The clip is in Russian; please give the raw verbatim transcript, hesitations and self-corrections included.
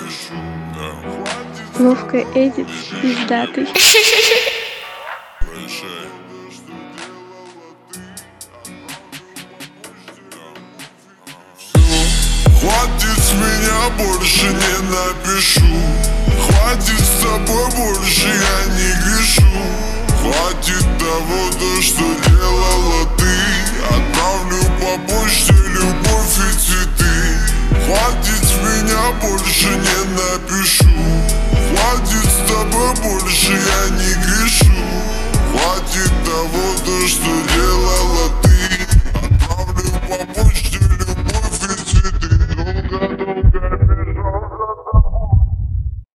Вовка Эдит пиздатый. Хватит с меня, больше не напишу. Хватит с тобой, больше я не грешу. Хватит того, то, что делала ты. Отправлю по почте любовь и цветы. Хватит с меня, больше не напишу. Хватит с тобой, больше я не грешу. Хватит того, то, что делала ты. Отправлю по почте.